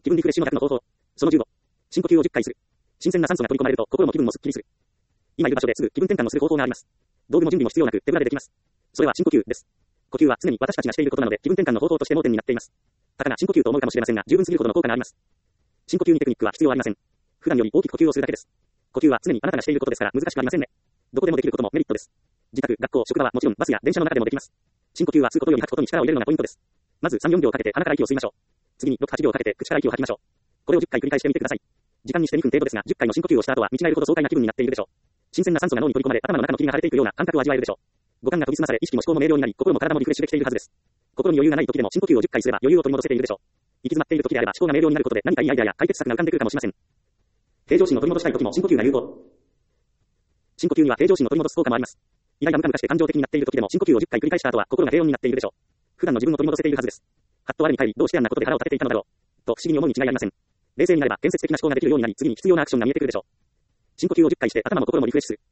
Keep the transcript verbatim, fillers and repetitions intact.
気分リフレッシュの逆の方法。そのじゅうご。深呼吸をじゅっかいする。新鮮な酸素が取り込まれると心も気分もすっきりする。今いる場所ですぐ気分転換のする方法があります。道具も準備も必要なく手ぶらでできます。それは深呼吸です。呼吸は常に私たちがしていることなので気分転換の方法として盲点になっています。たかが深呼吸と思うかもしれませんが十分すぎるほどの効果があります。深呼吸にテクニックは必要ありません。普段より大きく呼吸をするだけです。呼吸は常にあなたがしていることですから難しくありませんね。どこでもできることもメリットです。自宅、学校、職場はもちろんバスや電車の中でもできます。深呼吸は吸うことより吐くことに力を入れるのがポイントです。まずさん、よんびょうかけて鼻から息を吸いましょう。次にろく、はちびょうかけて口から息を吐きましょう。これをじゅっかい繰り返してみてください。時間にしてにふん程度ですが、じゅっかいの深呼吸をした後は見違えるほど爽快な気分になっているでしょう。新鮮な酸素が脳に取り込まれ、頭の中の霧が晴れていくような感覚を味わえるでしょう。五感が研ぎ澄まされ、意識も思考も明瞭になり、心も体もリフレッシュできているはずです。心に余裕がない時でも深呼吸をじゅっかいすれば余裕を取り戻せているでしょう。行き詰まっている時であれば思考が明瞭になることで何かいいアイデアや解決策が浮かんでくるかもしれません。平常心を取り戻したい時も深呼吸が有効。深呼吸には平常心を取り戻す効果もあります。イライラムカムカして感情的になっている時でも深呼吸をじゅっかい繰り返した後は心が平穏になっているでしょう。普段の自分を取り戻せているはずです。はっと我に返り、どうしてあんなことで腹を立てていたのだろう。と不思議に思うに違いありません。冷静になれば建設的な思考ができるようになり、次に必要なアクションが見えてくるでしょう。深呼吸をじゅっかいして頭も心もリフレッシュする。